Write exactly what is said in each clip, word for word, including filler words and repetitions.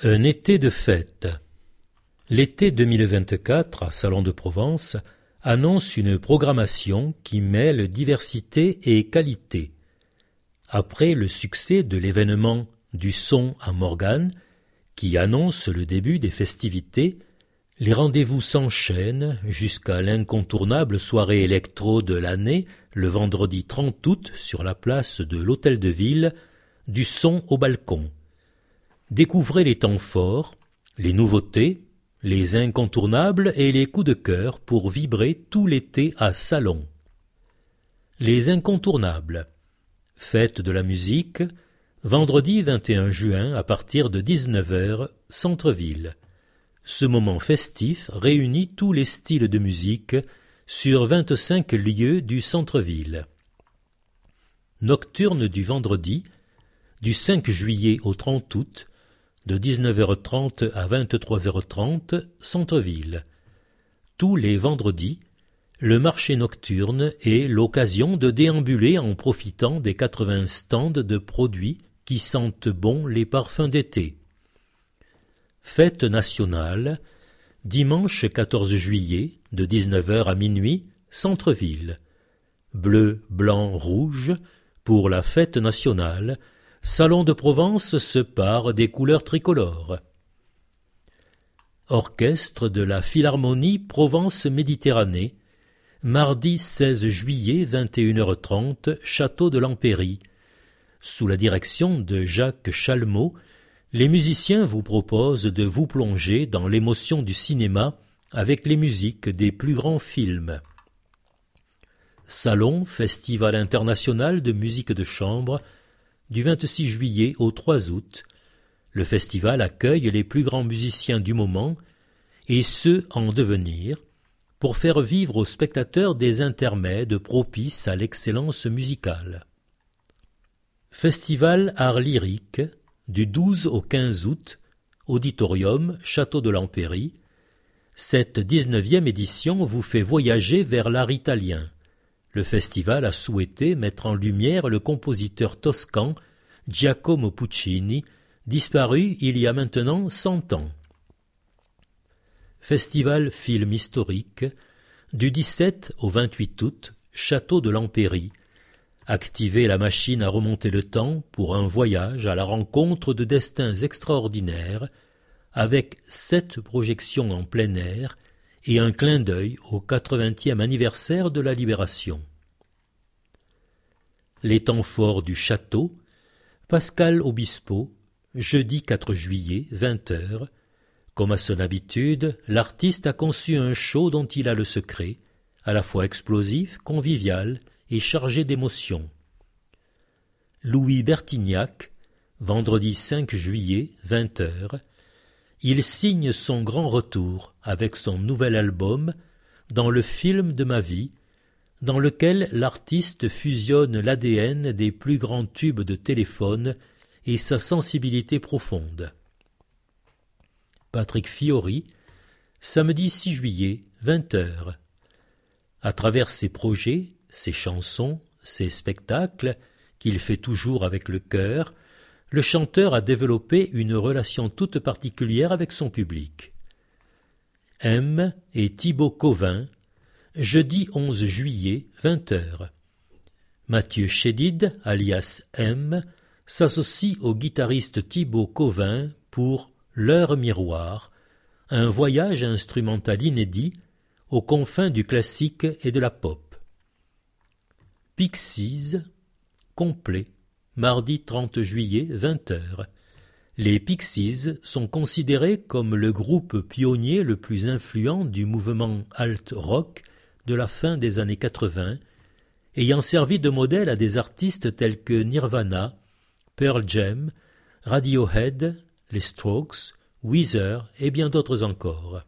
Un été de fête. L'été deux mille vingt-quatre, à Salon de Provence, annonce une programmation qui mêle diversité et qualité. Après le succès de l'événement du son à Morgane, qui annonce le début des festivités, les rendez-vous s'enchaînent jusqu'à l'incontournable soirée électro de l'année, le vendredi trente août, sur la place de l'Hôtel de Ville, du son au balcon. Découvrez les temps forts, les nouveautés, les incontournables et les coups de cœur pour vibrer tout l'été à Salon. Les incontournables. Fête de la musique, vendredi vingt et un juin à partir de dix-neuf heures, centre-ville. Ce moment festif réunit tous les styles de musique sur vingt-cinq lieux du centre-ville. Nocturne du vendredi, du cinq juillet au trente août, de dix-neuf heures trente à vingt-trois heures trente, centre-ville. Tous les vendredis, le marché nocturne est l'occasion de déambuler en profitant des quatre-vingts stands de produits qui sentent bon les parfums d'été. Fête nationale, dimanche quatorze juillet, de dix-neuf heures à minuit, centre-ville. Bleu, blanc, rouge, pour la fête nationale, Salon de Provence se pare des couleurs tricolores. Orchestre de la Philharmonie Provence-Méditerranée, mardi seize juillet, vingt et une heures trente, Château de l'Empéry. Sous la direction de Jacques Chalmot, les musiciens vous proposent de vous plonger dans l'émotion du cinéma avec les musiques des plus grands films. Salon, Festival international de musique de chambre, du vingt-six juillet au trois août, le festival accueille les plus grands musiciens du moment et ceux en devenir pour faire vivre aux spectateurs des intermèdes propices à l'excellence musicale. Festival Art Lyrique, du douze au quinze août, Auditorium, Château de l'Empéry. Cette dix-neuvième édition vous fait voyager vers l'art italien. Le festival a souhaité mettre en lumière le compositeur toscan Giacomo Puccini, disparu il y a maintenant cent ans. Festival film historique, du dix-sept au vingt-huit août, Château de l'Empéry. Activez la machine à remonter le temps pour un voyage à la rencontre de destins extraordinaires, avec sept projections en plein air et un clin d'œil au quatre-vingtième anniversaire de la Libération. Les temps forts du château, Pascal Obispo, jeudi quatre juillet, vingt heures. Comme à son habitude, l'artiste a conçu un show dont il a le secret, à la fois explosif, convivial et chargé d'émotion. Louis Bertignac, vendredi cinq juillet, vingt heures. Il signe son grand retour avec son nouvel album « Dans le film de ma vie », dans lequel l'artiste fusionne l'A D N des plus grands tubes de téléphone et sa sensibilité profonde. Patrick Fiori, samedi six juillet, vingt heures. À travers ses projets, ses chansons, ses spectacles, qu'il fait toujours avec le cœur, le chanteur a développé une relation toute particulière avec son public. M et Thibaut Covin, jeudi onze juillet, vingt heures. Mathieu Chédid, alias M, s'associe au guitariste Thibaut Covin pour L'heure miroir, un voyage instrumental inédit aux confins du classique et de la pop. Pixies, complet, mardi trente juillet, vingt heures. Les Pixies sont considérés comme le groupe pionnier le plus influent du mouvement alt-rock de la fin des années quatre-vingts, ayant servi de modèle à des artistes tels que Nirvana, Pearl Jam, Radiohead, les Strokes, Weezer et bien d'autres encore.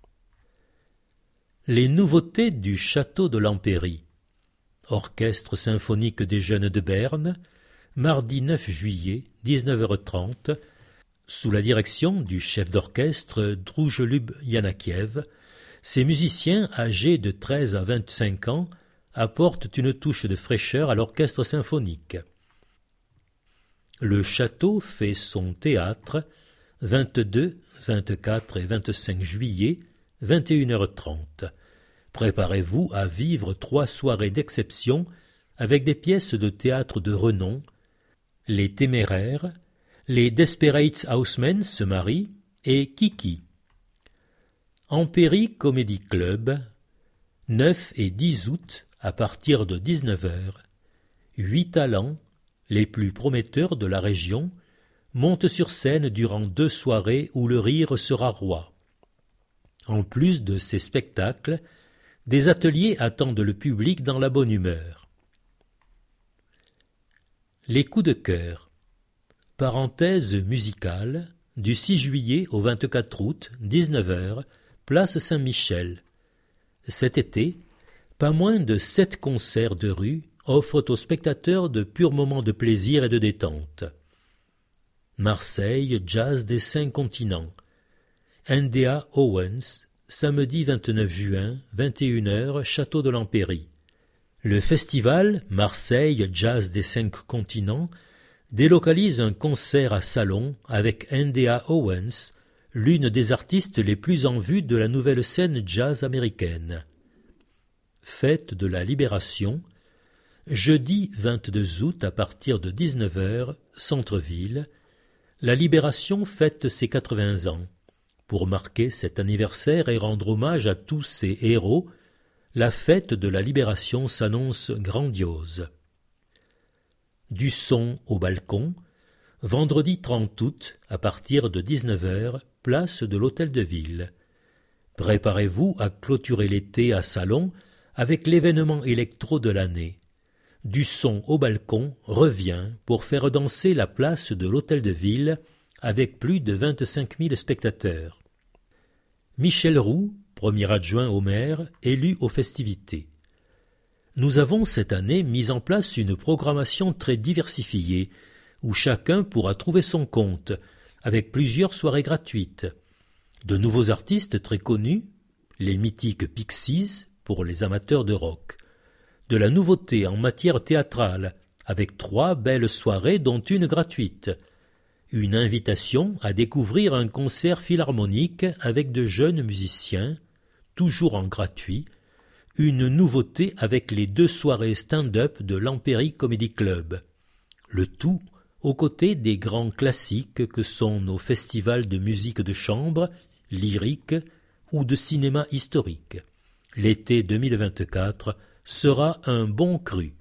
Les nouveautés du Château de l'Empéry. Orchestre symphonique des Jeunes de Berne, mardi neuf juillet, dix-neuf heures trente, sous la direction du chef d'orchestre Druželjub Janakiev. Ces musiciens, âgés de treize à vingt-cinq ans, apportent une touche de fraîcheur à l'orchestre symphonique. Le château fait son théâtre vingt-deux, vingt-quatre et vingt-cinq juillet, vingt et une heures trente. Préparez-vous à vivre trois soirées d'exception avec des pièces de théâtre de renom, Les Téméraires, les Desperate Housemen se marient et Kiki. Empéry Comedy Club, neuf et dix août à partir de dix-neuf heures. Huit talents, les plus prometteurs de la région, montent sur scène durant deux soirées où le rire sera roi. En plus de ces spectacles, des ateliers attendent le public dans la bonne humeur. Les coups de cœur. Parenthèse musicale, du six juillet au vingt-quatre août, dix-neuf heures, place Saint-Michel. Cet été, pas moins de sept concerts de rue offrent aux spectateurs de purs moments de plaisir et de détente. Marseille, jazz des cinq continents. N D A Owens, samedi vingt-neuf juin, vingt et une heures, Château de l'Empéry. Le festival Marseille Jazz des cinq continents délocalise un concert à Salon avec N D A Owens, l'une des artistes les plus en vue de la nouvelle scène jazz américaine. Fête de la Libération, jeudi vingt-deux août à partir de dix-neuf heures, Centre-Ville. La Libération fête ses quatre-vingts ans. Pour marquer cet anniversaire et rendre hommage à tous ces héros, la fête de la Libération s'annonce grandiose. Du son au balcon, vendredi trente août, à partir de dix-neuf heures, place de l'Hôtel de Ville. Préparez-vous à clôturer l'été à Salon avec l'événement électro de l'année. Du son au balcon revient pour faire danser la place de l'Hôtel de Ville avec plus de vingt-cinq mille spectateurs. Michel Roux, premier adjoint au maire, élu aux festivités. Nous avons cette année mis en place une programmation très diversifiée, où chacun pourra trouver son compte, avec plusieurs soirées gratuites. De nouveaux artistes très connus, les mythiques Pixies pour les amateurs de rock. De la nouveauté en matière théâtrale, avec trois belles soirées dont une gratuite. Une invitation à découvrir un concert philharmonique avec de jeunes musiciens, toujours en gratuit, une nouveauté avec les deux soirées stand-up de l'Empéry Comedy Club. Le tout aux côtés des grands classiques que sont nos festivals de musique de chambre, lyrique ou de cinéma historique. L'été deux mille vingt-quatre sera un bon cru.